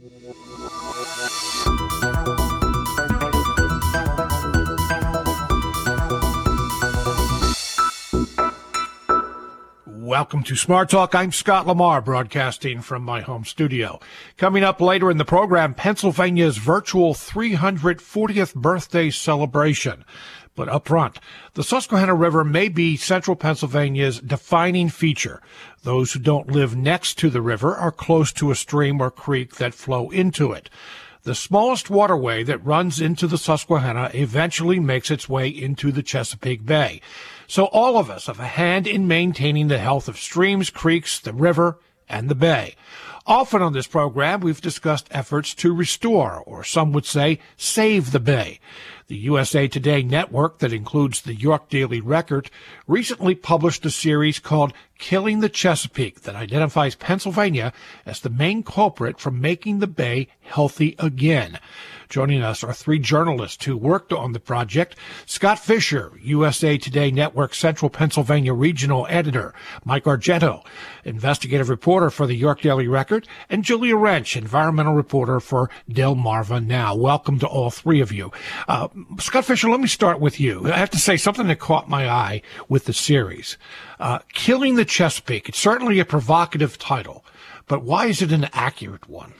Welcome to Smart Talk. I'm Scott Lamar, broadcasting from my home studio. Coming up later in the program, Pennsylvania's virtual 340th birthday celebration. But up front, the Susquehanna River may be central Pennsylvania's defining feature. Those who don't live next to the river are close to a stream or creek that flow into it. The smallest waterway that runs into the Susquehanna eventually makes its way into the Chesapeake Bay. So all of us have a hand in maintaining the health of streams, creeks, the river, and the bay. Often on this program, we've discussed efforts to restore, or some would say, save the bay. The USA Today network, that includes the York Daily Record, recently published a series called Killing the Chesapeake that identifies Pennsylvania as the main culprit for making the bay healthy again. Joining us are three journalists who worked on the project: Scott Fisher, USA Today Network Central Pennsylvania Regional Editor; Mike Argento, investigative reporter for the York Daily Record; and Julia Wrench, environmental reporter for Delmarva Now. Welcome to all three of you. Scott Fisher, let me start with you. I have to say something that caught my eye with the series. Killing the Chesapeake. It's certainly a provocative title, but why is it an accurate one?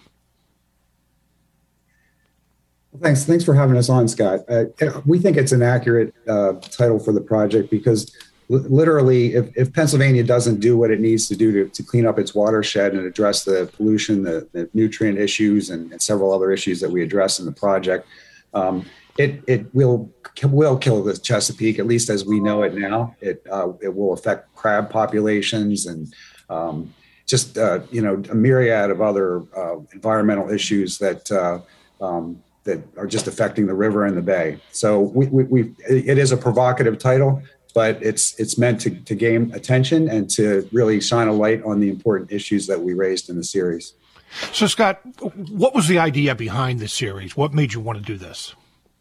Thanks for having us on, Scott. We think it's an accurate title for the project because literally, if Pennsylvania doesn't do what it needs to do to clean up its watershed and address the pollution, the nutrient issues, and several other issues that we address in the project, it will kill the Chesapeake, at least as we know it now. It will affect crab populations and a myriad of other environmental issues that are just affecting the river and the bay. So it is a provocative title, but it's meant to gain attention and to really shine a light on the important issues that we raised in the series. So, Scott, what was the idea behind the series? What made you want to do this?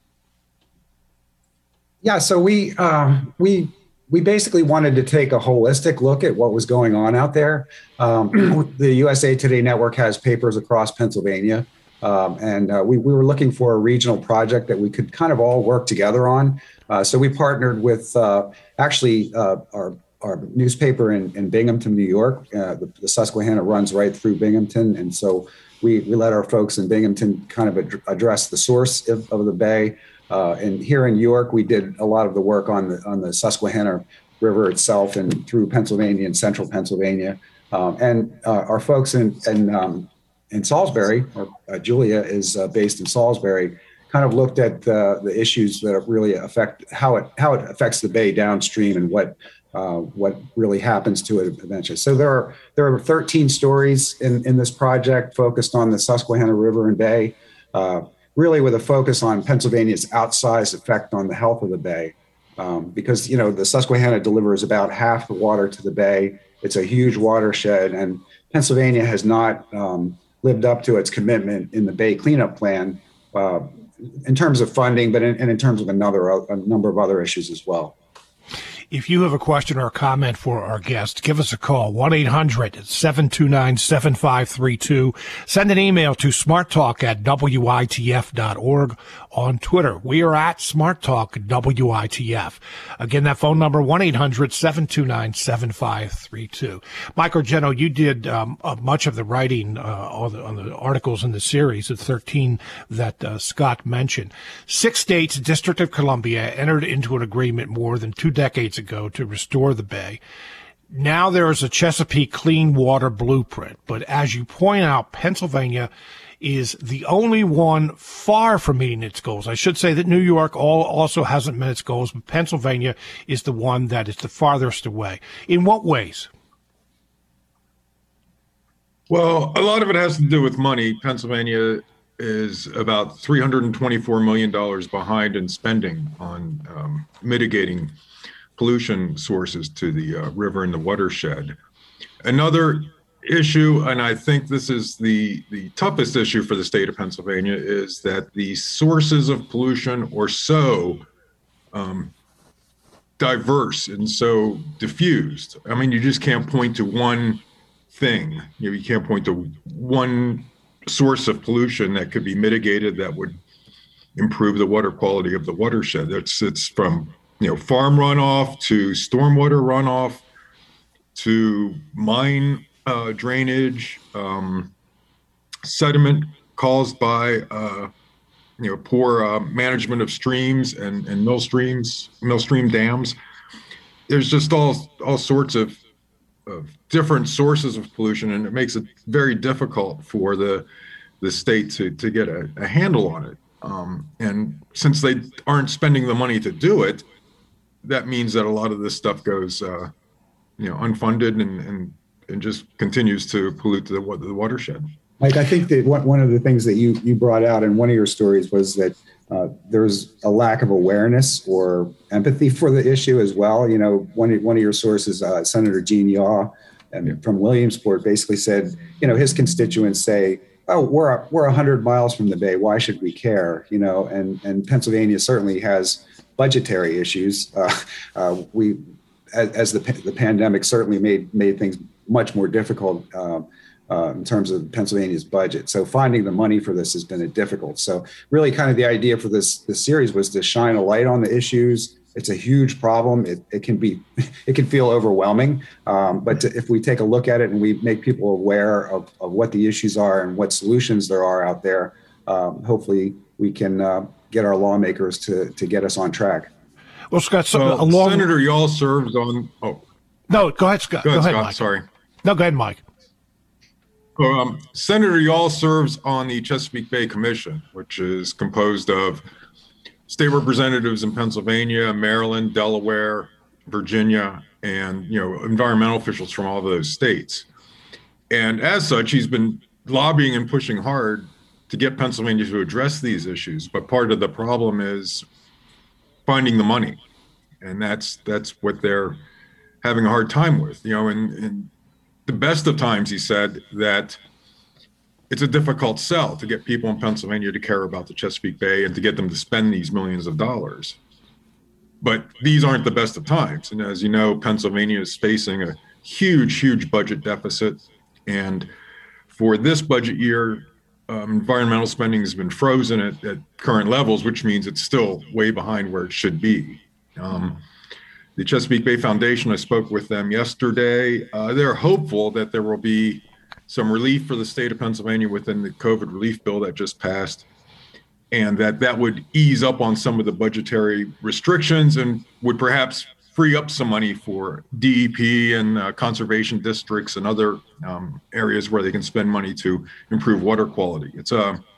Yeah, so we basically wanted to take a holistic look at what was going on out there. The USA Today Network has papers across Pennsylvania. And we were looking for a regional project that we could kind of all work together on. So we partnered with our newspaper in Binghamton, New York. The Susquehanna runs right through Binghamton. And so we let our folks in Binghamton kind of address the source of the bay. And here in York, we did a lot of the work on the Susquehanna River itself and through Pennsylvania and central Pennsylvania. And our folks in Salisbury, or Julia is based in Salisbury, kind of looked at the issues that really affect how it affects the bay downstream and what really happens to it eventually. So there are 13 stories in this project focused on the Susquehanna River and Bay, really with a focus on Pennsylvania's outsized effect on the health of the bay, because the Susquehanna delivers about half the water to the bay. It's a huge watershed, and Pennsylvania has not lived up to its commitment in the Bay Cleanup Plan in terms of funding, but in terms of a number of other issues as well. If you have a question or a comment for our guest, give us a call, 1-800-729-7532. Send an email to smarttalk@witf.org. On Twitter, we are at smarttalkwitf. Again, that phone number, 1-800-729-7532. Mike Argento, you did much of the writing on the articles in the series, the 13 that Scott mentioned. 6 states, District of Columbia, entered into an agreement more than 2 decades ago to restore the bay. Now there is a Chesapeake Clean Water Blueprint, but as you point out, Pennsylvania is the only one far from meeting its goals. I should say that New York also hasn't met its goals, but Pennsylvania is the one that is the farthest away. In what ways? Well, a lot of it has to do with money. Pennsylvania is about $324 million behind in spending on mitigating pollution sources to the river and the watershed. Another issue, and I think this is the toughest issue for the state of Pennsylvania, is that the sources of pollution are so diverse and so diffused. I mean, you just can't point to one thing. You can't point to one source of pollution that could be mitigated that would improve the water quality of the watershed. It's from farm runoff to stormwater runoff to mine drainage, sediment caused by poor management of streams and millstream dams. There's just all sorts of different sources of pollution, and it makes it very difficult for the state to get a handle on it. And since they aren't spending the money to do it, that means that a lot of this stuff goes unfunded and just continues to pollute the watershed. Mike, I think that one of the things that you brought out in one of your stories was that there's a lack of awareness or empathy for the issue as well. One of your sources, Senator Gene Yaw from Williamsport, basically said, his constituents say, "Oh, we're 100 miles from the Bay. Why should we care?" And Pennsylvania certainly has budgetary issues. We, as the pandemic certainly made things much more difficult in terms of Pennsylvania's budget. So finding the money for this has been difficult. So really kind of the idea for this series was to shine a light on the issues. It's a huge problem. It can feel overwhelming. But if we take a look at it and we make people aware of what the issues are and what solutions there are out there, hopefully we can get our lawmakers to get us on track. Well, Scott, Senator Yaw serves on. Oh, no, go ahead, Scott. Go ahead, Scott, Mike. Sorry. No, go ahead, Mike. Senator Yaw serves on the Chesapeake Bay Commission, which is composed of state representatives in Pennsylvania, Maryland, Delaware, Virginia, and environmental officials from all of those states. And as such, he's been lobbying and pushing hard to get Pennsylvania to address these issues. But part of the problem is finding the money, and that's what they're having a hard time with. In the best of times, he said that it's a difficult sell to get people in Pennsylvania to care about the Chesapeake Bay and to get them to spend these millions of dollars. But these aren't the best of times. And as you know, Pennsylvania is facing a huge budget deficit. And for this budget year, environmental spending has been frozen at current levels, which means it's still way behind where it should be. The Chesapeake Bay Foundation, I spoke with them yesterday. They're hopeful that there will be some relief for the state of Pennsylvania within the COVID relief bill that just passed, and that would ease up on some of the budgetary restrictions and would perhaps free up some money for DEP and conservation districts and other areas where they can spend money to improve water quality. It's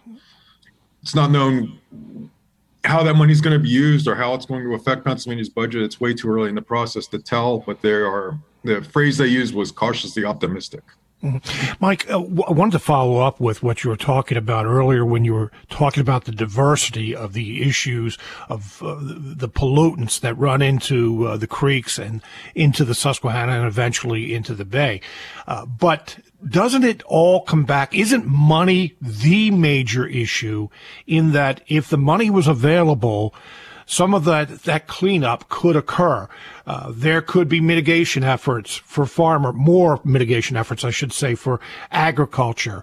not known how that money is going to be used or how it's going to affect Pennsylvania's budget. It's way too early in the process to tell, but the phrase they used was cautiously optimistic. Mm-hmm. Mike, I wanted to follow up with what you were talking about earlier when you were talking about the diversity of the issues of the pollutants that run into the creeks and into the Susquehanna and eventually into the Bay. But doesn't it all come back? Isn't money the major issue in that if the money was available, some of that cleanup could occur? There could be mitigation efforts for more mitigation efforts, I should say, for agriculture,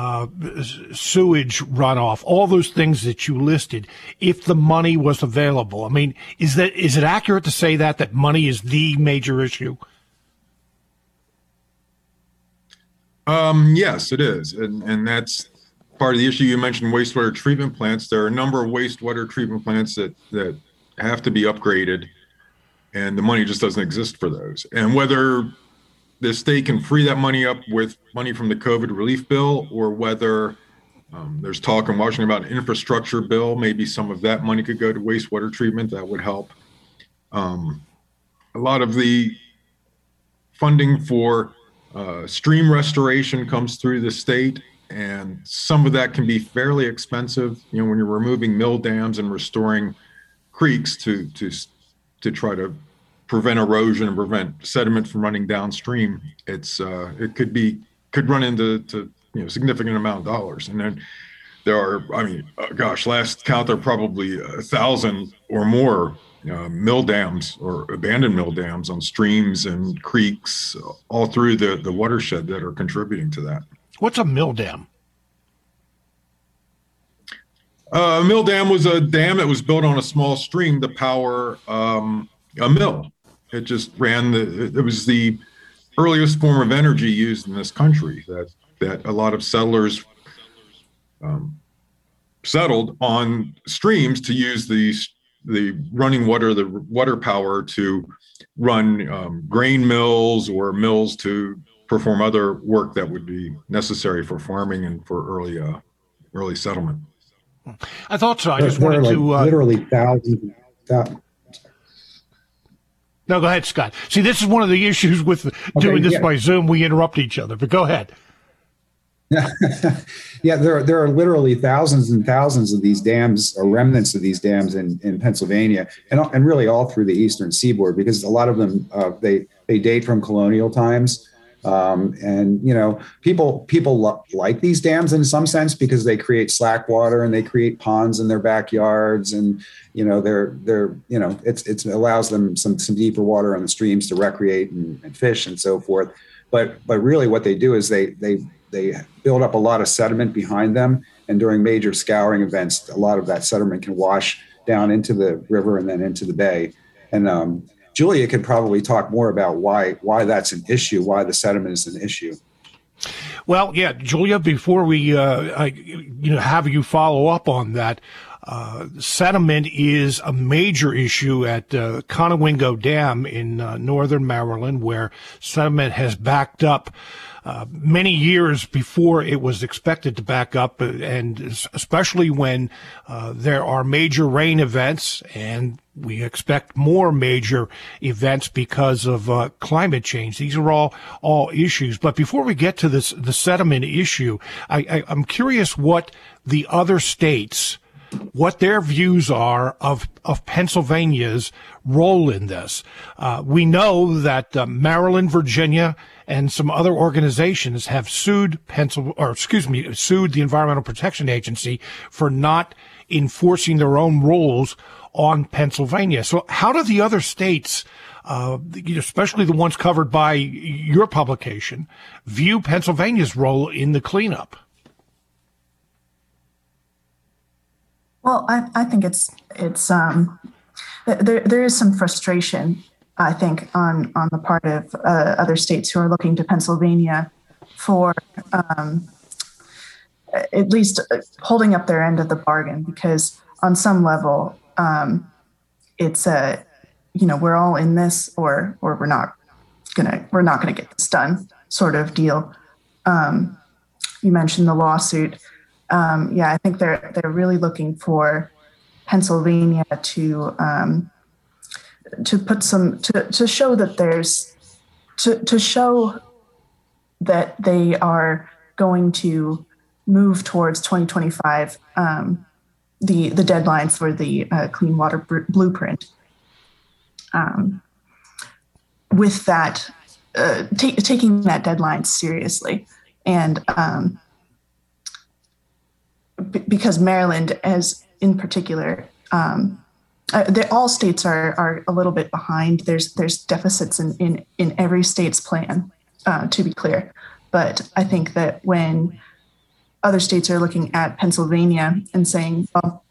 sewage runoff, all those things that you listed, if the money was available. I mean, is it accurate to say that money is the major issue? Yes, it is. And that's part of the issue. You mentioned wastewater treatment plants. There are a number of wastewater treatment plants that have to be upgraded, and the money just doesn't exist for those. And whether the state can free that money up with money from the COVID relief bill, or whether there's talk in Washington about an infrastructure bill, maybe some of that money could go to wastewater treatment. That would help. A lot of the funding for stream restoration comes through the state, and some of that can be fairly expensive. When you're removing mill dams and restoring creeks to try to prevent erosion and prevent sediment from running downstream, it could run into significant amount of dollars. And then there are, last count, there are probably 1,000 or more mill dams or abandoned mill dams on streams and creeks all through the watershed that are contributing to that. What's a mill dam? Mill Dam was a dam that was built on a small stream to power a mill. It just ran it was the earliest form of energy used in this country, that a lot of settlers settled on streams to use the running water, the water power to run grain mills or mills to perform other work that would be necessary for farming and for early settlement. I thought so. I just wanted like to literally thousands. No, go ahead, Scott. See, this is one of the issues with doing this by Zoom. We interrupt each other, but go ahead. Yeah, there are literally thousands and thousands of these dams, or remnants of these dams in Pennsylvania, and really all through the eastern seaboard, because a lot of them they date from colonial times. And people like these dams in some sense because they create slack water and they create ponds in their backyards, and it allows them some deeper water on the streams to recreate and fish and so forth. But really what they do is they build up a lot of sediment behind them, and during major scouring events, a lot of that sediment can wash down into the river and then into the bay. And Julia could probably talk more about why that's an issue, why the sediment is an issue. Well, yeah, Julia, before we have you follow up on that, sediment is a major issue at Conowingo Dam in northern Maryland, where sediment has backed up many years before it was expected to back up, and especially when there are major rain events, and we expect more major events because of climate change. These are all issues. But before we get to the sediment issue, I'm curious what the other states, what their views are of Pennsylvania's role in this. We know that Maryland, Virginia, and some other organizations have sued the Environmental Protection Agency for not enforcing their own rules on Pennsylvania. So how do the other states, especially the ones covered by your publication, view Pennsylvania's role in the cleanup? Well, I think it's there is some frustration, I think, on the part of other states who are looking to Pennsylvania for at least holding up their end of the bargain, because on some level, it's we're all in this, or we're not gonna get this done sort of deal. You mentioned the lawsuit. I think they're really looking for Pennsylvania to put to show that there's to show that they are going to move towards 2025, the deadline for the Clean Water Blueprint. With that, taking that deadline seriously, and because Maryland, as in particular, all states are a little bit behind. There's deficits in every state's plan, to be clear. But I think that when other states are looking at Pennsylvania and saying, well,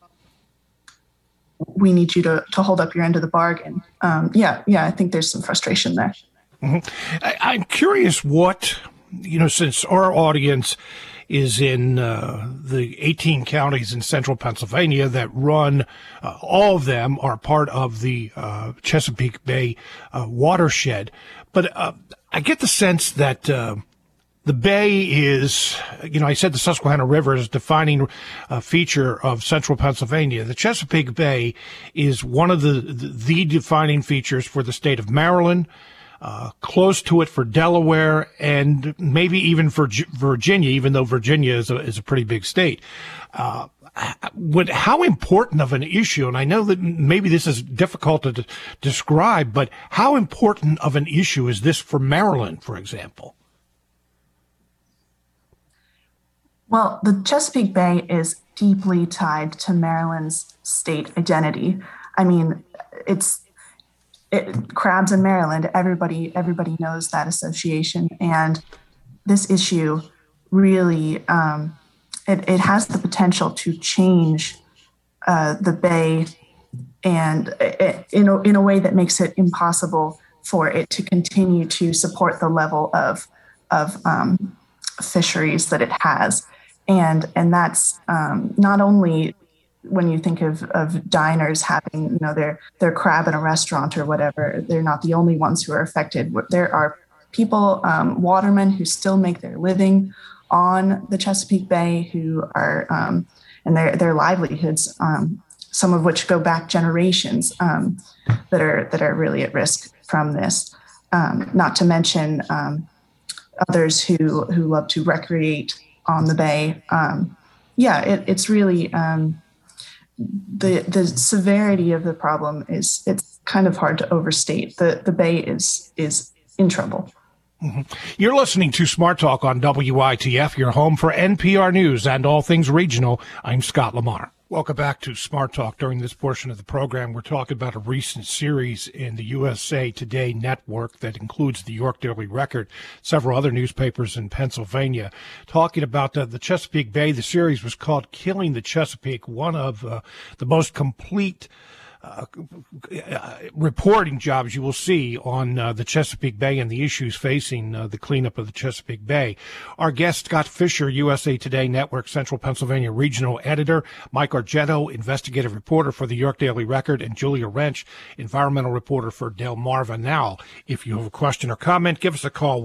we need you to hold up your end of the bargain. I think there's some frustration there. Mm-hmm. I'm curious what, since our audience is in the 18 counties in central Pennsylvania that run, all of them are part of the Chesapeake Bay watershed. But I get the sense that the Bay is, I said the Susquehanna River is a defining feature of central Pennsylvania. The Chesapeake Bay is one of the defining features for the state of Maryland, close to it for Delaware, and maybe even for Virginia, even though Virginia is a pretty big state. How important of an issue, and I know that maybe this is difficult to describe, but how important of an issue is this for Maryland, for example? Well, the Chesapeake Bay is deeply tied to Maryland's state identity. I mean, crabs in Maryland, everybody knows that association. And this issue really, it has the potential to change the bay, and in a way that makes it impossible for it to continue to support the level of fisheries that it has, and that's not only when you think of diners having their crab in a restaurant or whatever. They're not the only ones who are affected. There are people, watermen, who still make their living on the Chesapeake Bay, who are and their livelihoods, some of which go back generations, that are really at risk from this. Not to mention others who love to recreate on the bay. It's really the severity of the problem it's kind of hard to overstate. The bay is in trouble. Mm-hmm. You're listening to Smart Talk on WITF, your home for NPR News and all things regional. I'm Scott Lamar. Welcome back to Smart Talk. During this portion of the program, we're talking about a recent series in the USA Today network that includes the York Daily Record, several other newspapers in Pennsylvania, talking about the Chesapeake Bay. The series was called Killing the Chesapeake, one of the most complete reporting jobs you will see on the Chesapeake Bay and the issues facing the cleanup of the Chesapeake Bay. Our guest, Scott Fisher, USA Today Network Central Pennsylvania Regional Editor, Mike Argento, investigative reporter for the York Daily Record, and Julia Wrench, environmental reporter for Delmarva Now. If you have a question or comment, give us a call,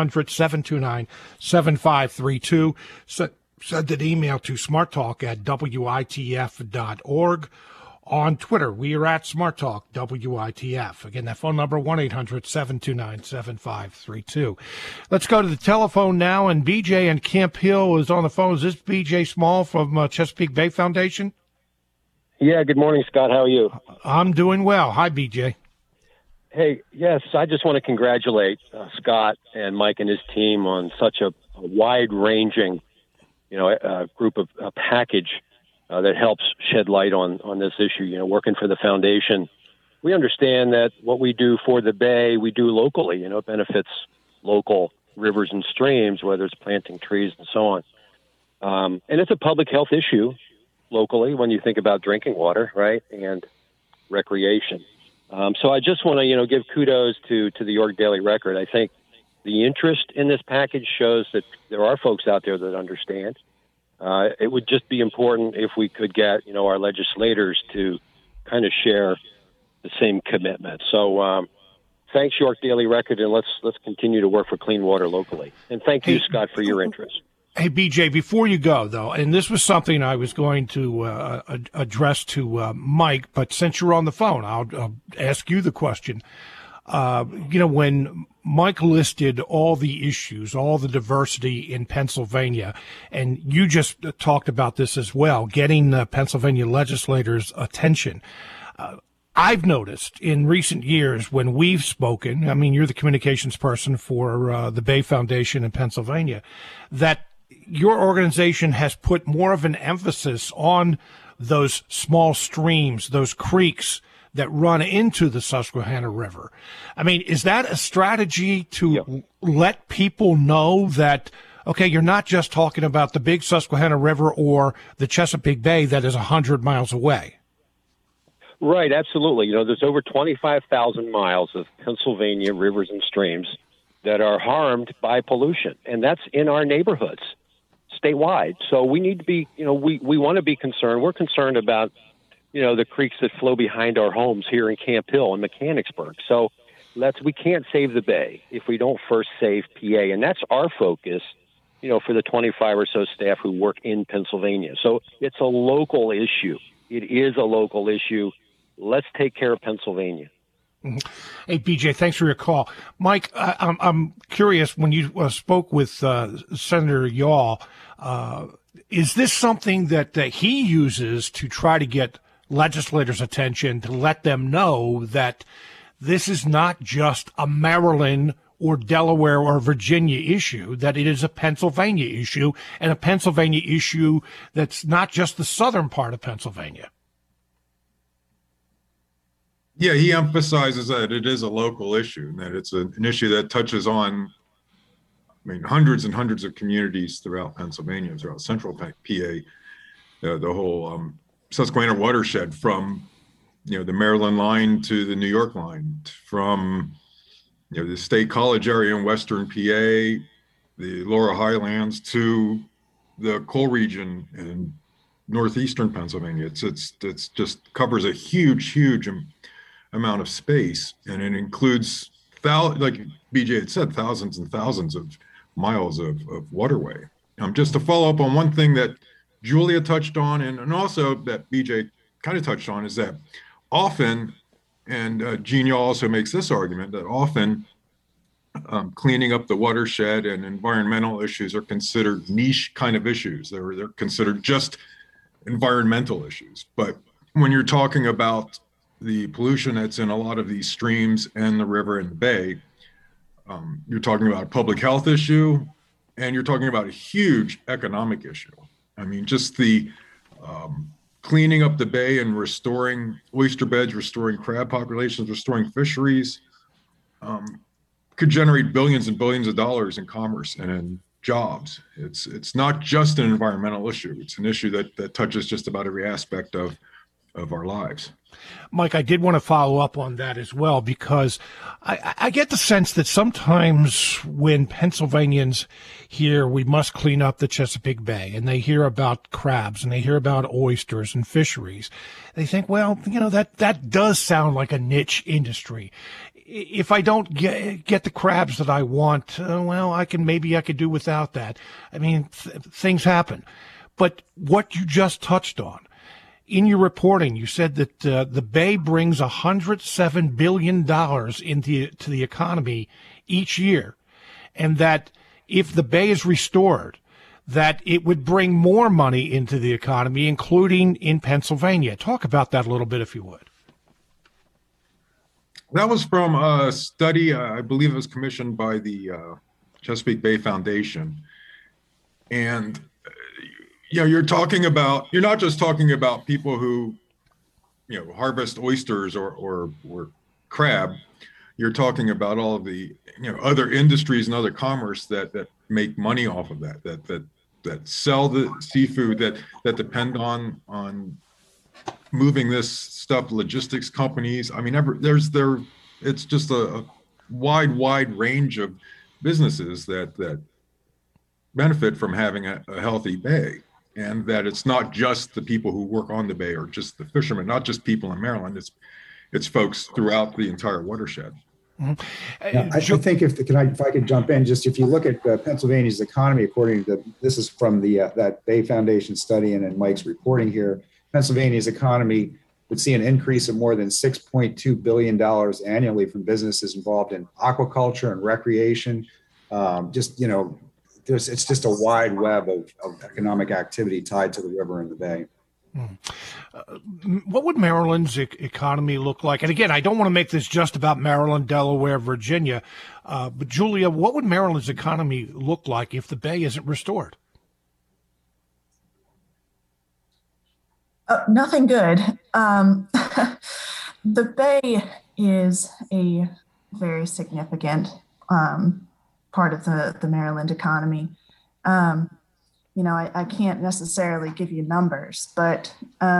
1-800-729-7532. Send an email to smarttalk@witf.org. On Twitter, we are at Smart Talk WITF. Again, that phone number, 1-800-729-7532. Let's go to the telephone now, and BJ in Camp Hill is on the phone. Is this BJ Small from Chesapeake Bay Foundation? Yeah, good morning, Scott. How are you? I'm doing well. Hi, BJ. Hey, yes, I just want to congratulate Scott and Mike and his team on such a wide-ranging, group of package that helps shed light on this issue. Working for the foundation, we understand that what we do for the Bay, we do locally. It benefits local rivers and streams, whether it's planting trees and so on. And it's a public health issue locally when you think about drinking water, right, and recreation. So I just want to, give kudos to the York Daily Record. I think the interest in this package shows that there are folks out there that understand. It would just be important if we could get, our legislators to kind of share the same commitment. So thanks, York Daily Record, and let's continue to work for clean water locally. And thank you, Scott, for your interest. Hey, BJ, before you go, though, and this was something I was going to address to Mike, but since you're on the phone, I'll ask you the question. When Mike listed all the issues, all the diversity in Pennsylvania, and you just talked about this as well, getting Pennsylvania legislators' attention. I've noticed in recent years when we've spoken, I mean, you're the communications person for the Bay Foundation in Pennsylvania, that your organization has put more of an emphasis on those small streams, those creeks that run into the Susquehanna River. I mean, is that a strategy to let people know that, okay, you're not just talking about the big Susquehanna River or the Chesapeake Bay that is 100 miles away? Right, absolutely. There's over 25,000 miles of Pennsylvania rivers and streams that are harmed by pollution, and that's in our neighborhoods statewide. So we need to be, we want to be concerned. We're concerned about the creeks that flow behind our homes here in Camp Hill and Mechanicsburg. So we can't save the Bay if we don't first save PA. And that's our focus, for the 25 or so staff who work in Pennsylvania. So it's a local issue. It is a local issue. Let's take care of Pennsylvania. Mm-hmm. Hey, BJ, thanks for your call. Mike, I'm curious, when you spoke with Senator Yaw, is this something that he uses to try to get legislators' attention, to let them know that this is not just a Maryland or Delaware or Virginia issue, that it is a Pennsylvania issue, and a Pennsylvania issue that's not just the southern part of Pennsylvania? Yeah, he emphasizes that it is a local issue, and that it's an issue that touches on, hundreds and hundreds of communities throughout Pennsylvania, throughout central PA, the whole Susquehanna watershed, from the Maryland line to the New York line, from the State College area in Western PA, the Laurel Highlands, to the coal region in northeastern Pennsylvania. It's just covers a huge amount of space, and it includes, like BJ had said, thousands and thousands of miles of waterway. Just to follow up on one thing that Julia touched on, and also that BJ kind of touched on, is that often, and Gene also makes this argument, that often cleaning up the watershed and environmental issues are considered niche kind of issues. They're considered just environmental issues. But when you're talking about the pollution that's in a lot of these streams and the river and the bay, you're talking about a public health issue, and you're talking about a huge economic issue. I mean, just the cleaning up the bay and restoring oyster beds, restoring crab populations, restoring fisheries, could generate billions and billions of dollars in commerce and in jobs. It's not just an environmental issue. It's an issue that touches just about every aspect of our lives. Mike, I did want to follow up on that as well, because I get the sense that sometimes when Pennsylvanians hear we must clean up the Chesapeake Bay, and they hear about crabs and they hear about oysters and fisheries, they think, well, that does sound like a niche industry. If I don't get the crabs that I want, well, I could do without that. I mean, things happen. But what you just touched on, in your reporting, you said that the Bay brings $107 billion to the economy each year, and that if the Bay is restored, that it would bring more money into the economy, including in Pennsylvania. Talk about that a little bit, if you would. That was from a study, I believe it was commissioned by the Chesapeake Bay Foundation. And you're not just talking about people who, harvest oysters or crab. You're talking about all of the, other industries and other commerce that make money off of that sell the seafood, that depend on moving this stuff, logistics companies. I mean, it's just a wide range of businesses that benefit from having a healthy bay. And that it's not just the people who work on the bay or just the fishermen, not just people in Maryland. It's folks throughout the entire watershed. Mm-hmm. Yeah, I think if I could jump in, just if you look at Pennsylvania's economy, according to this is from the that Bay Foundation study and in Mike's reporting here, Pennsylvania's economy would see an increase of more than $6.2 billion annually from businesses involved in aquaculture and recreation. It's just a wide web of economic activity tied to the river and the bay. What would Maryland's economy look like? And again, I don't want to make this just about Maryland, Delaware, Virginia, but Julia, what would Maryland's economy look like if the bay isn't restored? Nothing good. The bay is a very significant part of the Maryland economy. I can't necessarily give you numbers, but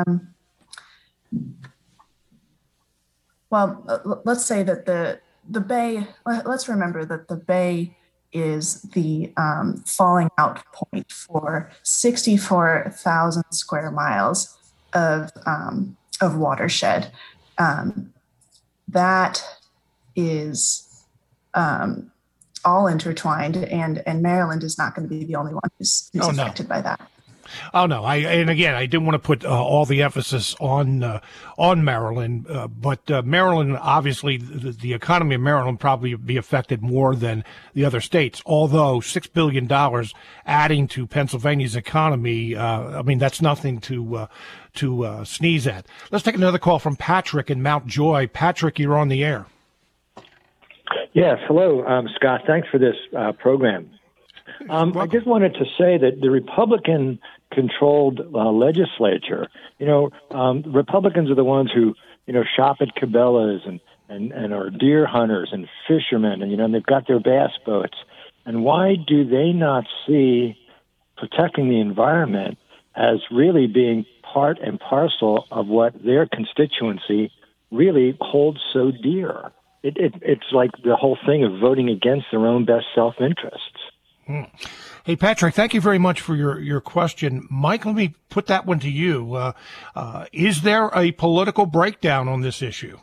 let's say that the bay. Let's remember that the bay is the falling out point for 64,000 square miles of watershed. That is all intertwined, and Maryland is not going to be the only one who's affected by that. Oh no! I didn't want to put all the emphasis on Maryland, but Maryland, obviously, the economy of Maryland probably be affected more than the other states. Although $6 billion adding to Pennsylvania's economy, that's nothing to sneeze at. Let's take another call from Patrick in Mount Joy. Patrick, you're on the air. Yes, hello, Scott. Thanks for this program. I just wanted to say that the Republican-controlled legislature, Republicans are the ones who, shop at Cabela's and are deer hunters and fishermen, and they've got their bass boats. And why do they not see protecting the environment as really being part and parcel of what their constituency really holds so dear. It's like the whole thing of voting against their own best self-interests. Hey, Patrick, thank you very much for your question. Mike, let me put that one to you. Is there a political breakdown on this issue?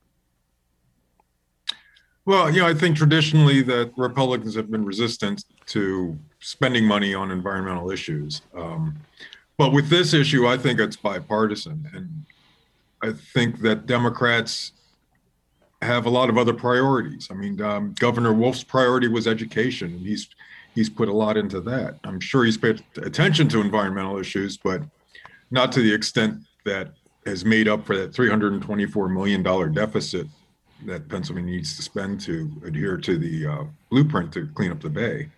Well, I think traditionally that Republicans have been resistant to spending money on environmental issues. But with this issue, I think it's bipartisan. And I think that Democrats have a lot of other priorities. I mean, Governor Wolf's priority was education, and he's put a lot into that. I'm sure he's paid attention to environmental issues, but not to the extent that has made up for that $324 million deficit that Pennsylvania needs to spend to adhere to the blueprint to clean up the bay.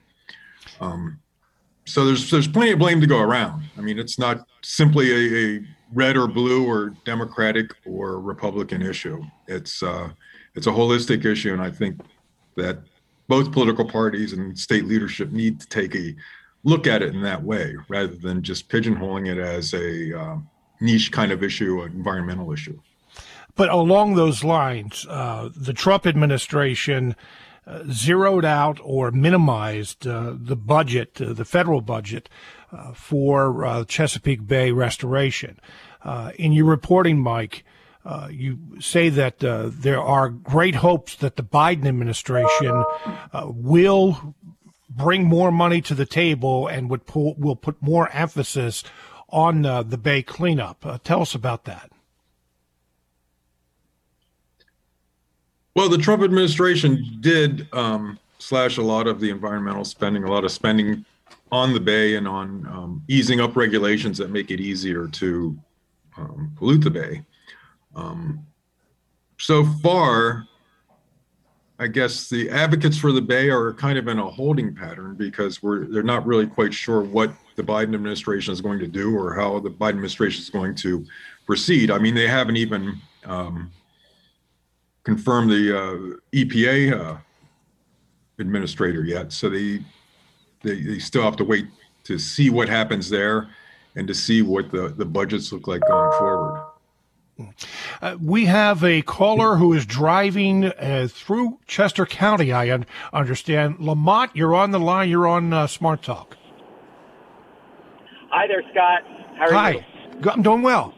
So there's plenty of blame to go around. I mean, it's not simply a red or blue or Democratic or Republican issue. It's a holistic issue, and I think that both political parties and state leadership need to take a look at it in that way, rather than just pigeonholing it as a niche kind of issue, an environmental issue. But along those lines, the Trump administration zeroed out or minimized the budget, the federal budget, for Chesapeake Bay restoration. In your reporting, Mike, you say that there are great hopes that the Biden administration will bring more money to the table and will put more emphasis on the Bay cleanup. Tell us about that. Well, the Trump administration did slash a lot of the environmental spending, a lot of spending on the Bay and on easing up regulations that make it easier to pollute the Bay. So far, I guess the advocates for the Bay are kind of in a holding pattern because they're not really quite sure what the Biden administration is going to do or how the Biden administration is going to proceed. I mean, they haven't even confirmed the EPA administrator yet, so they still have to wait to see what happens there and to see what the budgets look like going forward. We have a caller who is driving through Chester County, I understand. Lamont, you're on the line. You're on Smart Talk. Hi there, Scott. How are you? Hi. I'm doing well.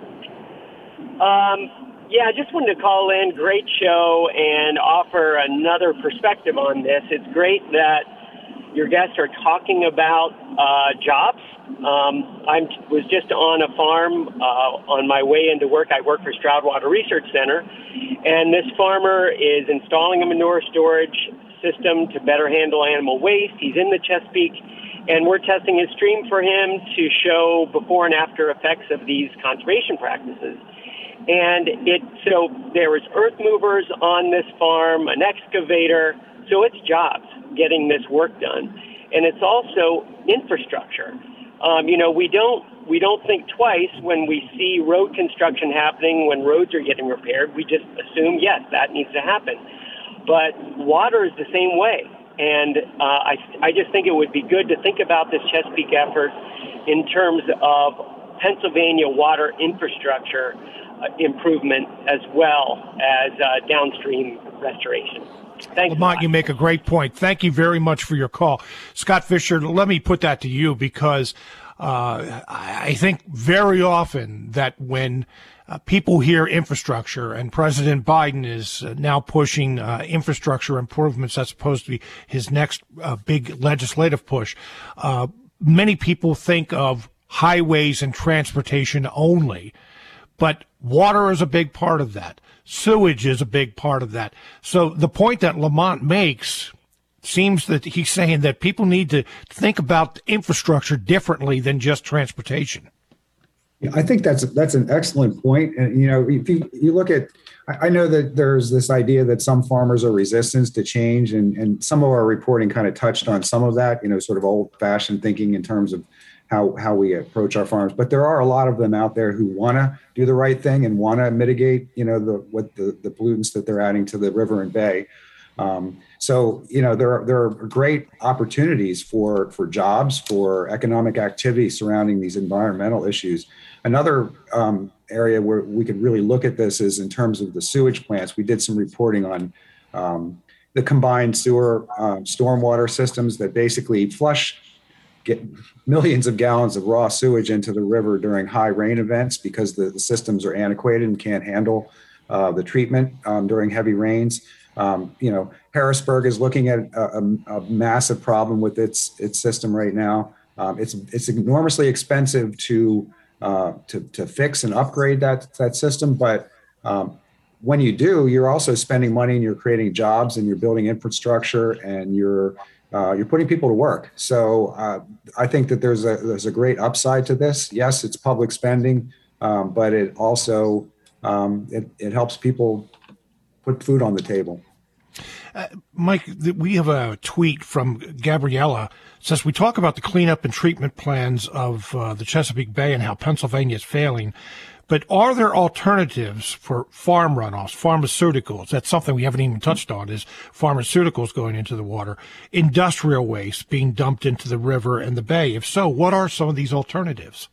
Yeah, I just wanted to call in. Great show and offer another perspective on this. It's great that your guests are talking about jobs. I was just on a farm on my way into work. I work for Stroud Water Research Center, and this farmer is installing a manure storage system to better handle animal waste. He's in the Chesapeake, and we're testing his stream for him to show before and after effects of these conservation practices. And so there was earth movers on this farm, an excavator, so it's jobs getting this work done. And it's also infrastructure. We don't think twice when we see road construction happening, when roads are getting repaired. We just assume, yes, that needs to happen. But water is the same way. And I just think it would be good to think about this Chesapeake effort in terms of Pennsylvania water infrastructure improvement as well as downstream restoration. Thanks, Lamont, you make a great point. Thank you very much for your call. Scott Fisher, let me put that to you because I think very often that when people hear infrastructure, and President Biden is now pushing infrastructure improvements, that's supposed to be his next big legislative push, many people think of highways and transportation only. But water is a big part of that. Sewage is a big part of that. So the point that Lamont makes seems that he's saying that people need to think about infrastructure differently than just transportation. Yeah, I think that's an excellent point. And, if you look at, I know that there's this idea that some farmers are resistant to change, and some of our reporting kind of touched on some of that, sort of old-fashioned thinking in terms of how we approach our farms. But there are a lot of them out there who want to do the right thing and want to mitigate, the pollutants that they're adding to the river and bay. So, there are great opportunities for jobs, for economic activity surrounding these environmental issues. Another area where we could really look at this is in terms of the sewage plants. We did some reporting on the combined sewer stormwater systems that basically get millions of gallons of raw sewage into the river during high rain events because the systems are antiquated and can't handle the treatment during heavy rains. Harrisburg is looking at a massive problem with its system right now. It's enormously expensive to fix and upgrade that system, but when you do, you're also spending money and you're creating jobs and you're building infrastructure and you're putting people to work. So I think that there's a great upside to this. Yes, it's public spending, but it also it helps people put food on the table. Mike, we have a tweet from Gabriella. It says, we talk about the cleanup and treatment plans of the Chesapeake Bay and how Pennsylvania is failing. But are there alternatives for farm runoffs, pharmaceuticals? That's something we haven't even touched on, is pharmaceuticals going into the water, industrial waste being dumped into the river and the bay. If so, what are some of these alternatives?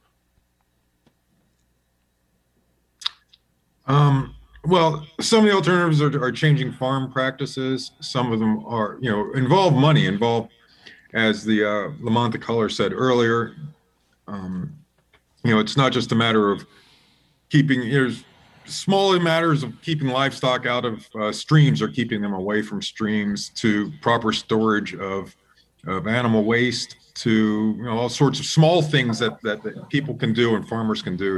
Well, some of the alternatives are changing farm practices. Some of them are, involve money, as the Lamont the Color said earlier, it's not just a matter of keeping, small matters of keeping livestock out of streams or keeping them away from streams, to proper storage of animal waste, to all sorts of small things that people can do and farmers can do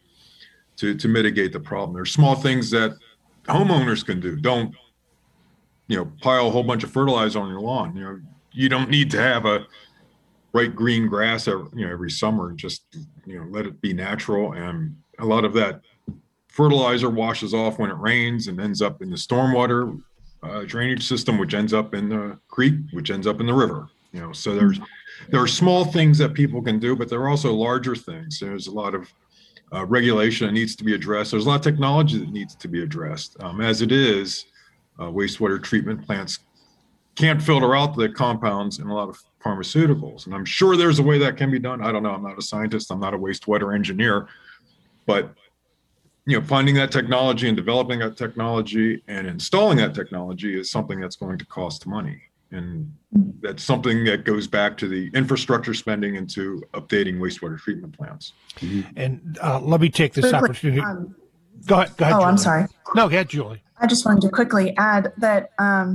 to mitigate the problem. There's small things that homeowners can do. Don't, pile a whole bunch of fertilizer on your lawn. You don't need to have a bright green grass every summer. Just, let it be natural. And a lot of that fertilizer washes off when it rains and ends up in the stormwater drainage system, which ends up in the creek, which ends up in the river. So there are small things that people can do, but there are also larger things. There's a lot of regulation that needs to be addressed. There's a lot of technology that needs to be addressed. As it is, wastewater treatment plants can't filter out the compounds in a lot of pharmaceuticals. And I'm sure there's a way that can be done. I don't know. I'm not a scientist. I'm not a wastewater engineer. But, finding that technology and developing that technology and installing that technology is something that's going to cost money. And that's something that goes back to the infrastructure spending into updating wastewater treatment plants. And let me take this opportunity. Go ahead. Oh, Julie. I'm sorry. No, go ahead, Julie. I just wanted to quickly add that,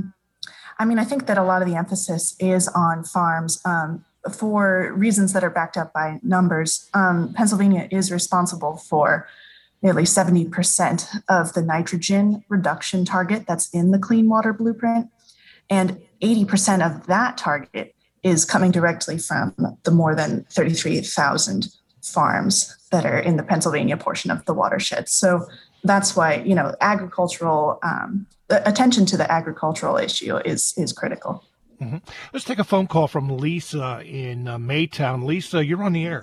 I think that a lot of the emphasis is on farms for reasons that are backed up by numbers. Pennsylvania is responsible for nearly 70% of the nitrogen reduction target that's in the Clean Water Blueprint. And 80% of that target is coming directly from the more than 33,000 farms that are in the Pennsylvania portion of the watershed. So that's why, agricultural attention to the agricultural issue is critical. Mm-hmm. Let's take a phone call from Lisa in Maytown. Lisa, you're on the air.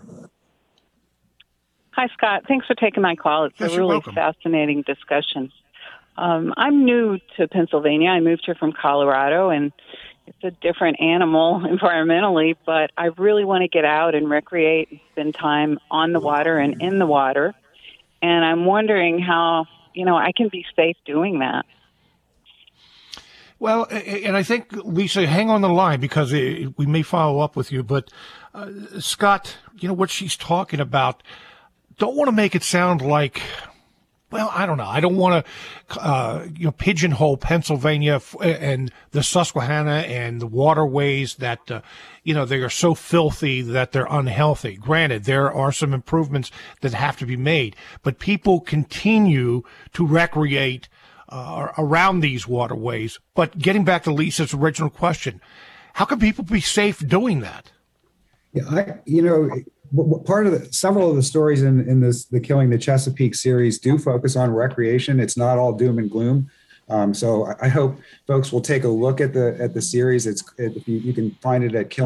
Hi, Scott. Thanks for taking my call. It's a really fascinating discussion. I'm new to Pennsylvania. I moved here from Colorado, and it's a different animal environmentally, but I really want to get out and recreate and spend time on the water and in the water. And I'm wondering how, I can be safe doing that. Well, and I think, Lisa, hang on the line because we may follow up with you. But Scott, what she's talking about, don't want to make it sound like, well, I don't know. I don't want to, pigeonhole Pennsylvania and the Susquehanna and the waterways that, they are so filthy that they're unhealthy. Granted, there are some improvements that have to be made, but people continue to recreate around these waterways. But getting back to Lisa's original question, how can people be safe doing that? Yeah, part of several of the stories in the Killing the Chesapeake series do focus on recreation. It's not all doom and gloom. So I hope folks will take a look at the series. You can find it at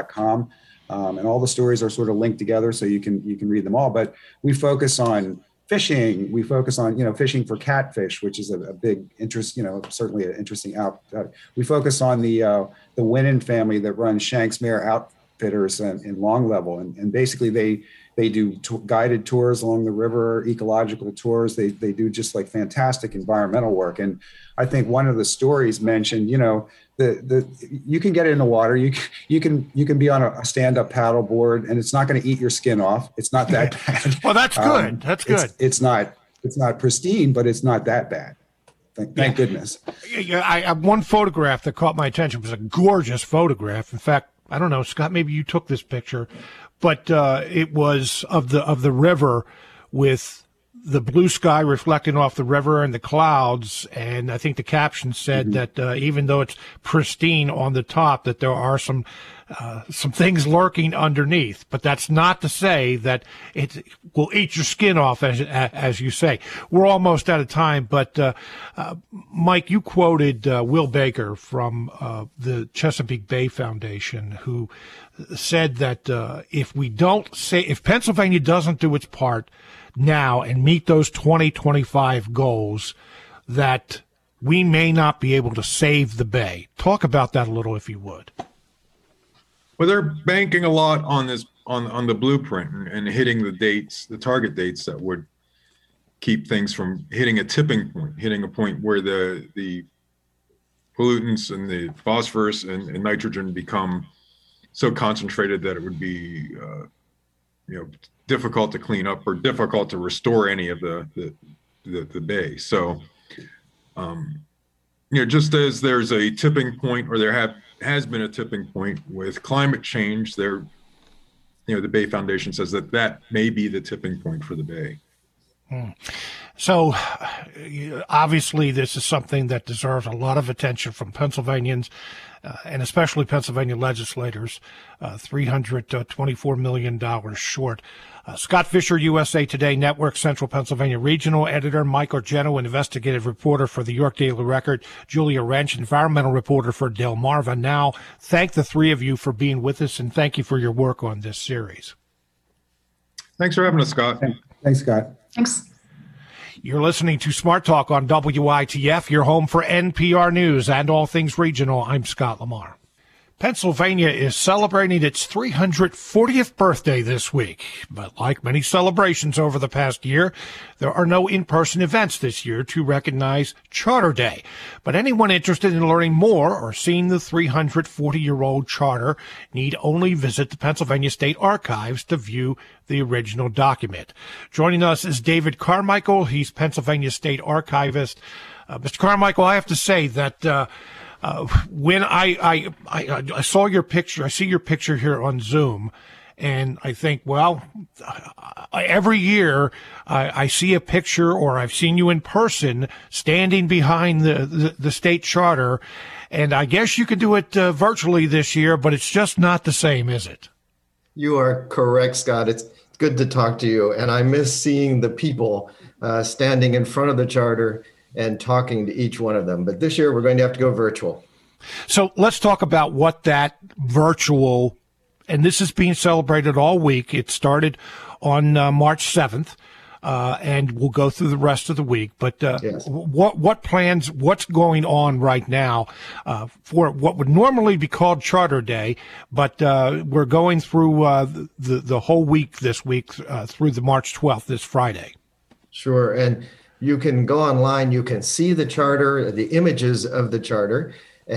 killingthechesapeake.ydr.com. And all the stories are sort of linked together so you can read them all. But we focus on fishing. We focus on, fishing for catfish, which is a big interest, certainly an interesting we focus on the Winnan family that runs Shanksmere Outfitters in Long Level. And basically they do guided tours along the river, ecological tours. They do just like fantastic environmental work. And I think one of the stories mentioned, you can get in the water, you can be on a stand-up paddle board, and it's not going to eat your skin off. It's not that bad. Well, that's good. That's good. It's not pristine, but it's not that bad. Thank goodness. I have one photograph that caught my attention. It was a gorgeous photograph. In fact, I don't know, Scott, maybe you took this picture, but it was of the river with the blue sky reflecting off the river and the clouds. And I think the caption said that even though it's pristine on the top, that there are some things lurking underneath. But that's not to say that it will eat your skin off, as you say. We're almost out of time, but Mike, you quoted Will Baker from the Chesapeake Bay Foundation, who said that if Pennsylvania doesn't do its part now and meet those 2025 goals, that we may not be able to save the Bay. Talk about that a little, if you would. Well, they're banking a lot on this, on the blueprint and hitting the target dates that would keep things from hitting a tipping point, hitting a point where the pollutants and the phosphorus and nitrogen become so concentrated that it would be, difficult to clean up or difficult to restore any of the bay. So, just as there's a tipping point, or there has been a tipping point with climate change, the Bay Foundation says that may be the tipping point for the Bay. So obviously this is something that deserves a lot of attention from Pennsylvanians, and especially Pennsylvania legislators. $324 million short. Scott Fisher, USA Today Network, Central Pennsylvania Regional Editor, Mike Argento, investigative reporter for the York Daily Record, Julia Wrench, environmental reporter for Delmarva Now. Thank the three of you for being with us, and thank you for your work on this series. Thanks for having us, Scott. Thanks, Scott. Thanks. You're listening to Smart Talk on WITF, your home for NPR News and all things regional. I'm Scott Lamar. Pennsylvania is celebrating its 340th birthday this week. But like many celebrations over the past year, there are no in-person events this year to recognize Charter Day. But anyone interested in learning more or seeing the 340-year-old charter need only visit the Pennsylvania State Archives to view the original document. Joining us is David Carmichael. He's Pennsylvania State Archivist. Mr. Carmichael, I have to say that when I saw your picture, I see your picture here on Zoom, and I think, well, every year I see a picture, or I've seen you in person standing behind the state charter, and I guess you could do it virtually this year, but it's just not the same, is it? You are correct, Scott. It's good to talk to you, and I miss seeing the people standing in front of the charter and talking to each one of them. But this year we're going to have to go virtual. So let's talk about what that virtual, and this is being celebrated all week. It started on March 7th, and we'll go through the rest of the week. But yes. What plans, what's going on right now for what would normally be called Charter Day, but we're going through the whole week this week through the March 12th, this Friday. Sure. And you can go online, you can see the charter, the images of the charter,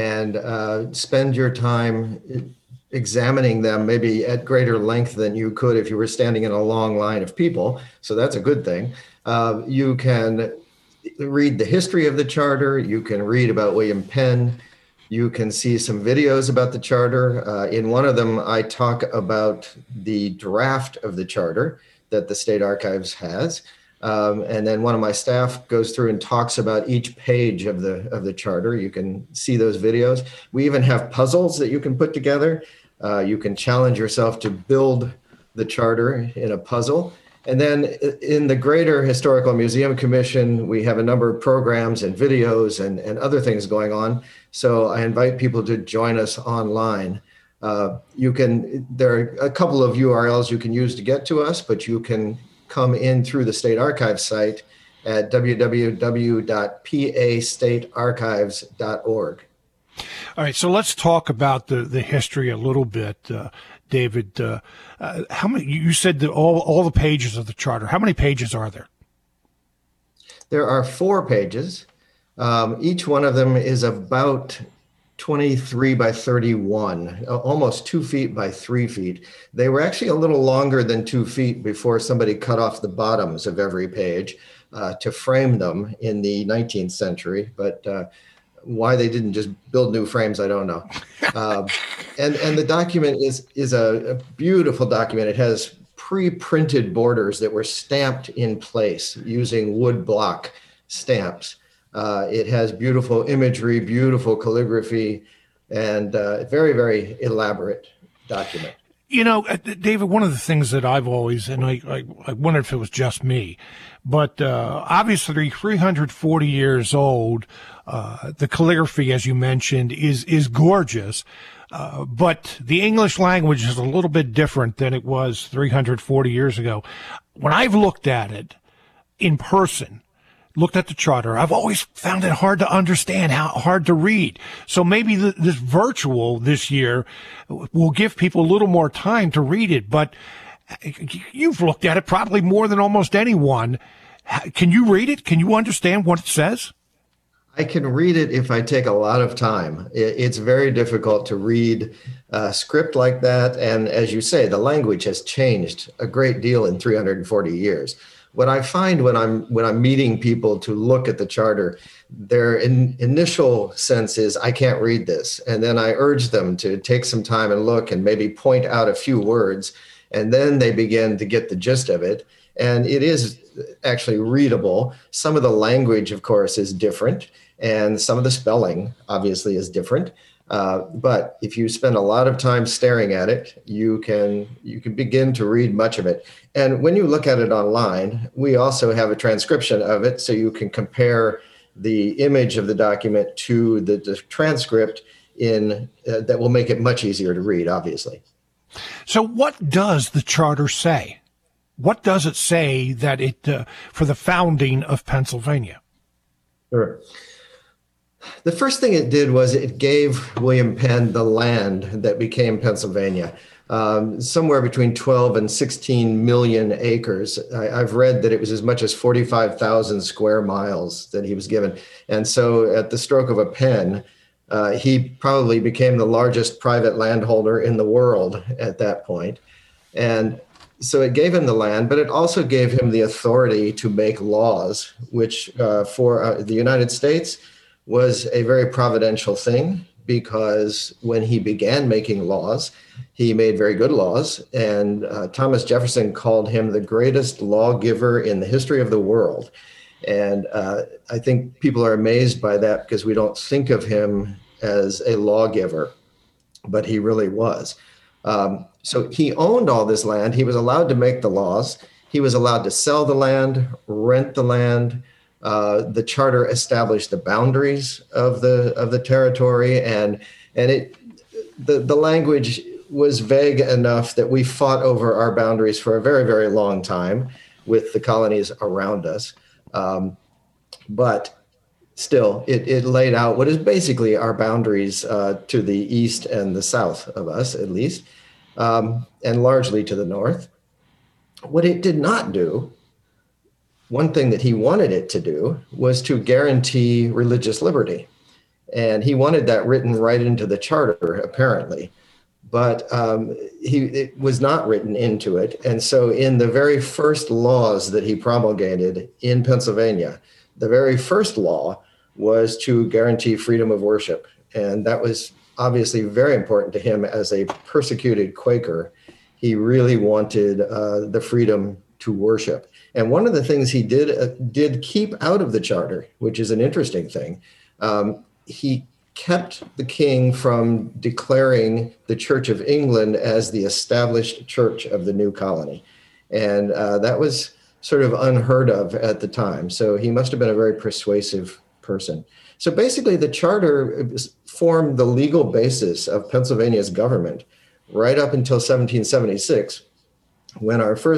and spend your time examining them maybe at greater length than you could if you were standing in a long line of people. So that's a good thing. You can read the history of the charter. You can read about William Penn. You can see some videos about the charter. In one of them, I talk about the draft of the charter that the State Archives has. And then one of my staff goes through and talks about each page of the charter. You can see those videos. We even have puzzles that you can put together. You can challenge yourself to build the charter in a puzzle. And then in the Greater Historical Museum Commission, we have a number of programs and videos and other things going on. So I invite people to join us online. There are a couple of URLs you can use to get to us, but you can come in through the State Archives site at www.pastatearchives.org. All right, so let's talk about the history a little bit, David. How many? You said that all the pages of the charter. How many pages are there? There are 4 pages. Each one of them is about 23 by 31, almost 2 feet by 3 feet. They were actually a little longer than 2 feet before somebody cut off the bottoms of every page to frame them in the 19th century. But why they didn't just build new frames, I don't know. And the document is a beautiful document. It has pre-printed borders that were stamped in place using wood block stamps. It has beautiful imagery, beautiful calligraphy, and very, very elaborate document. You know, David, one of the things that I've always, and I wondered if it was just me, but obviously 340 years old, the calligraphy, as you mentioned, is gorgeous. But the English language is a little bit different than it was 340 years ago. When I've looked at it in person, looked at the charter, I've always found it hard to understand, hard to read. So maybe this virtual this year will give people a little more time to read it. But you've looked at it probably more than almost anyone. Can you read it? Can you understand what it says? I can read it if I take a lot of time. It's very difficult to read a script like that. And as you say, the language has changed a great deal in 340 years. What I find when I'm meeting people to look at the charter, their initial sense is, I can't read this. And then I urge them to take some time and look and maybe point out a few words. And then they begin to get the gist of it. And it is actually readable. Some of the language, of course, is different. And some of the spelling, obviously, is different. But if you spend a lot of time staring at it, you can begin to read much of it. And when you look at it online, we also have a transcription of it, so you can compare the image of the document to the transcript that will make it much easier to read, obviously. So what does the charter say? What does it say that for the founding of Pennsylvania? Sure. The first thing it did was it gave William Penn the land that became Pennsylvania, somewhere between 12 and 16 million acres. I've read that it was as much as 45,000 square miles that he was given. And so at the stroke of a pen, he probably became the largest private landholder in the world at that point. And so it gave him the land, but it also gave him the authority to make laws, which for the United States was a very providential thing, because when he began making laws, he made very good laws. And Thomas Jefferson called him the greatest lawgiver in the history of the world. And I think people are amazed by that, because we don't think of him as a lawgiver, but he really was. So he owned all this land. He was allowed to make the laws. He was allowed to sell the land, rent the land. The charter established the boundaries of the territory, and the language was vague enough that we fought over our boundaries for a very, very long time with the colonies around us. But still, it laid out what is basically our boundaries to the east and the south of us, at least, and largely to the north. What it did not do, one thing that he wanted it to do, was to guarantee religious liberty. And he wanted that written right into the charter, apparently. But it was not written into it. And so in the very first laws that he promulgated in Pennsylvania, the very first law was to guarantee freedom of worship. And that was obviously very important to him as a persecuted Quaker. He really wanted the freedom to worship. And one of the things he did keep out of the charter, which is an interesting thing, he kept the king from declaring the Church of England as the established church of the new colony. And that was sort of unheard of at the time. So he must have been a very persuasive person. So basically, the charter formed the legal basis of Pennsylvania's government right up until 1776, when our first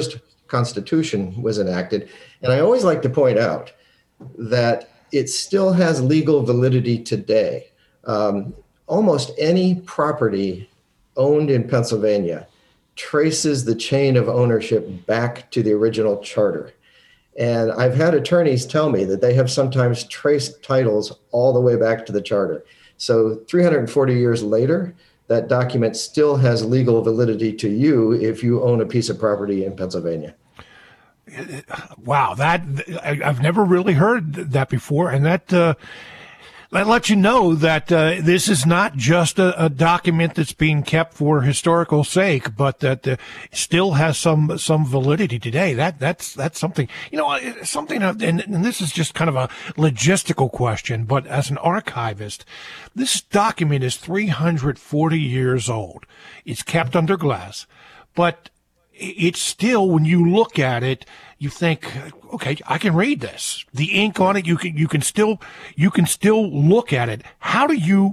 Constitution was enacted. And I always like to point out that it still has legal validity today. Almost any property owned in Pennsylvania traces the chain of ownership back to the original charter. And I've had attorneys tell me that they have sometimes traced titles all the way back to the charter. So 340 years later, that document still has legal validity to you if you own a piece of property in Pennsylvania. Wow, I've never really heard that before, and that lets you know that this is not just a document that's being kept for historical sake, but that still has some validity today. That's something, something, and this is just kind of a logistical question, but as an archivist, this document is 340 years old. It's kept under glass, but it's still, when you look at it, you think, okay, I can read this. The ink on it, you can still look at it. How do you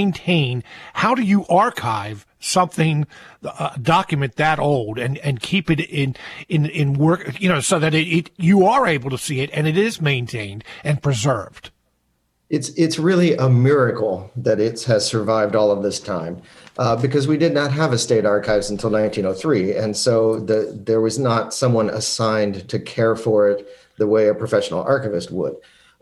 archive something, a document that old, and keep it in work, so that you are able to see it and it is maintained and preserved? It's really a miracle that it has survived all of this time, because we did not have a state archives until 1903. And so there was not someone assigned to care for it the way a professional archivist would.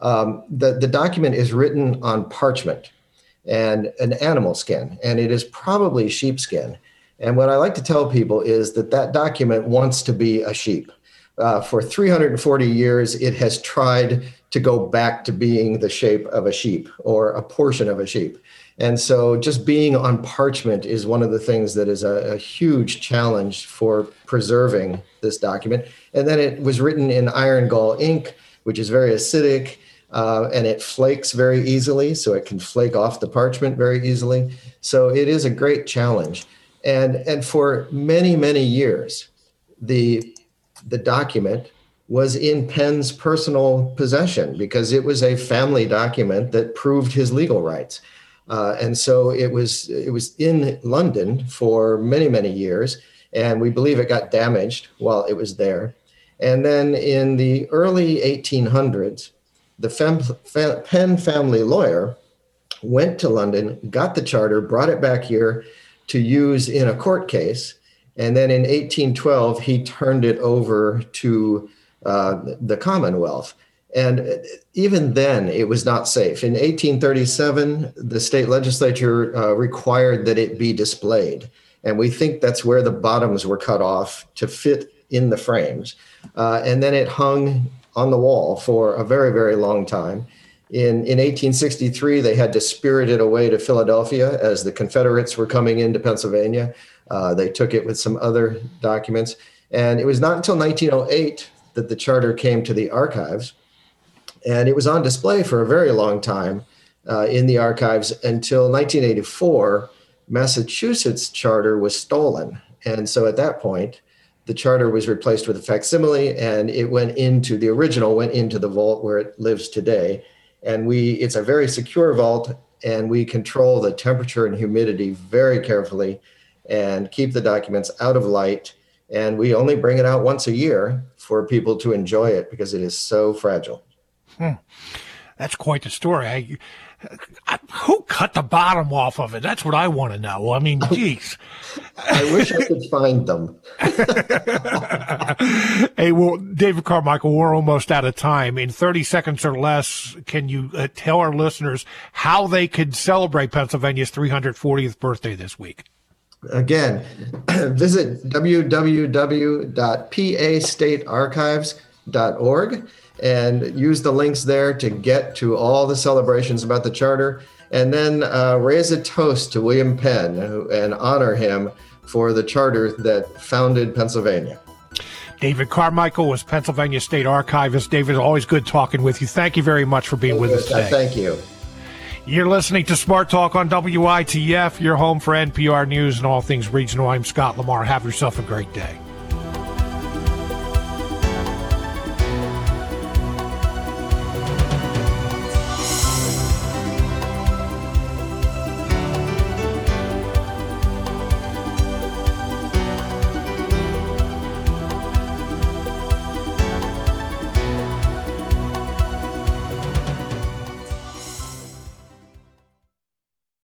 The document is written on parchment and an animal skin, and it is probably sheepskin. And what I like to tell people is that document wants to be a sheep. For 340 years, it has tried to go back to being the shape of a sheep or a portion of a sheep. And so just being on parchment is one of the things that is a huge challenge for preserving this document. And then it was written in iron gall ink, which is very acidic, and it flakes very easily, so it can flake off the parchment very easily. So it is a great challenge. And for many, many years, the document was in Penn's personal possession because it was a family document that proved his legal rights. And so it was in London for many, many years, and we believe it got damaged while it was there. And then in the early 1800s, the Penn family lawyer went to London, got the charter, brought it back here to use in a court case. And then in 1812, he turned it over to the Commonwealth. And even then, it was not safe. In 1837, the state legislature required that it be displayed. And we think that's where the bottoms were cut off to fit in the frames. And then it hung on the wall for a very, very long time. In 1863, they had to spirit it away to Philadelphia as the Confederates were coming into Pennsylvania. They took it with some other documents. And it was not until 1908 that the charter came to the archives. And it was on display for a very long time in the archives until 1984, Massachusetts charter was stolen. And so at that point, the charter was replaced with a facsimile, and it went into the vault where it lives today. And it's a very secure vault, and we control the temperature and humidity very carefully and keep the documents out of light. And we only bring it out once a year for people to enjoy it because it is so fragile. That's quite the story. Who cut the bottom off of it? That's what I want to know. I mean, geez. I wish I could find them. Hey, well, David Carmichael, we're almost out of time. In 30 seconds or less, can you tell our listeners how they could celebrate Pennsylvania's 340th birthday this week? Again, visit www.pastatearchives.org and use the links there to get to all the celebrations about the charter, and then raise a toast to William Penn and honor him for the charter that founded Pennsylvania. David Carmichael was Pennsylvania State Archivist. David, always good talking with you. Thank you very much for being with us today. Thank you. You're listening to Smart Talk on WITF, your home for NPR News and all things regional. I'm Scott Lamar. Have yourself a great day.